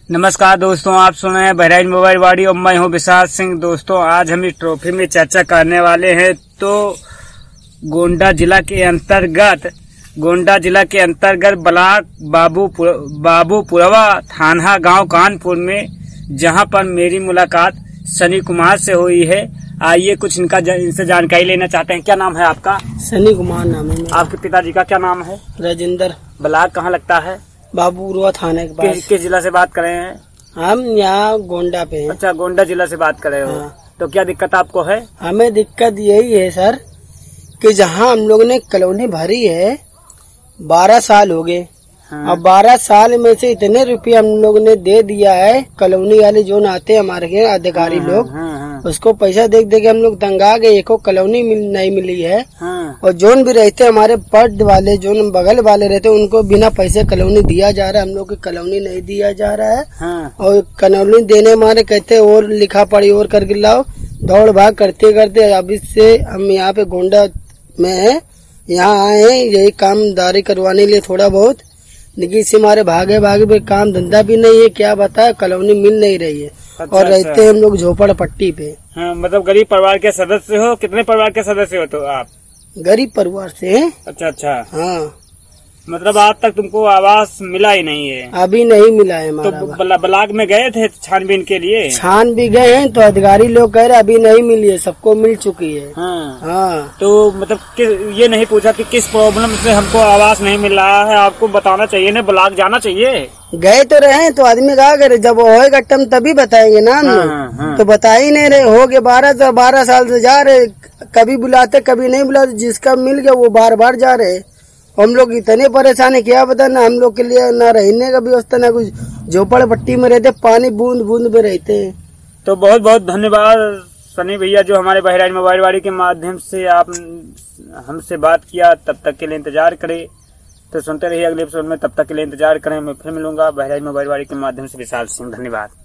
नमस्कार दोस्तों, आप सुन रहे हैं बहराइच मोबाइल वाड़ी और मैं हूं विशाल सिंह। दोस्तों, आज हम इस ट्रॉफी में चर्चा करने वाले हैं। तो गोंडा जिला के अंतर्गत ब्लॉक बाबूपुरवा थाना गांव कानपुर में, जहां पर मेरी मुलाकात सनी कुमार से हुई है। आइए कुछ इनसे जानकारी लेना चाहते हैं। क्या नाम है आपका? सनी कुमार नाम है मेरा। आपके पिताजी का क्या नाम है? राजेंद्र। ब्लॉक कहाँ लगता है? बाबूपुरवा थाने के पास। किस जिला से बात कर रहे हैं? हम यहाँ गोंडा पे हैं। अच्छा, गोंडा जिला से बात कर रहे हो। हाँ। तो क्या दिक्कत आपको है? हमें दिक्कत यही है सर कि जहाँ हम लोग ने कॉलोनी भरी है 12 साल हो गए। हाँ। अब 12 साल में से इतने रुपये हम लोग ने दे दिया है। कॉलोनी वाले जो आते हैं हमारे के अधिकारी लोग, उसको पैसा देख दे के हम लोग तंगा गए। एको कॉलोनी नहीं मिली है। हाँ। और जोन भी रहते हमारे पर्द वाले, जो बगल वाले रहते उनको बिना पैसे कॉलोनी दिया जा रहा है। हम लोग की कॉलोनी नहीं दिया जा रहा है। हाँ। और कॉलोनी देने हमारे कहते और लिखा पड़ी और करके लाओ, दौड़ भाग करते करते अभी से हम यहाँ पे गोंडा में है, यहाँ आए हैं यही कामदारी करवाने के लिए थोड़ा बहुत। लेकिन इससे हमारे भागे पे काम धंधा भी नहीं है। क्या बताए, कॉलोनी मिल नहीं रही है। अच्छा, और रहते हैं हम लोग झोपड़ पट्टी पे। हाँ, मतलब गरीब परिवार के सदस्य हो? कितने परिवार के सदस्य हो तो आप? गरीब परिवार से हैं। अच्छा। हाँ, मतलब आज तक तुमको आवास मिला ही नहीं है? अभी नहीं मिला है तो हमारा। ब्लॉक में गए थे छानबीन के लिए? छान भी गए हैं तो अधिकारी लोग कह रहे अभी नहीं मिली है, सबको मिल चुकी है। हाँ। तो मतलब ये नहीं पूछा कि किस प्रॉब्लम से हमको आवास नहीं मिल रहा है? आपको बताना चाहिए ना, ब्लॉक जाना चाहिए। गए तो रहे तो आदमी कहा करे जब होएगा टम तभी बताएंगे ना हम लोग। तो बता ही नहीं रहे। हो गए 12 साल से जा रहे, कभी बुलाते कभी नहीं बुलाते। जिसका मिल गया वो बार बार जा रहे। हम लोग इतने परेशान है, क्या बता ना, हम लोग के लिए ना रहने का व्यवस्था ना कुछ। झोपड़ पट्टी में रहते, पानी बूंद बूंद में रहते हैं। तो बहुत बहुत धन्यवाद सनी भैया, जो हमारे बहराइच मोबाइल वाड़ी के माध्यम से आप हमसे बात किया। तब तक के लिए इंतजार करें। तो सुनते रहिए अगले एपिसोड में। तब तक के लिए इंतजार करें। मैं फिर मिलूंगा बहराइच मोबाइल वाड़ी के माध्यम से। विशाल सिंह, धन्यवाद।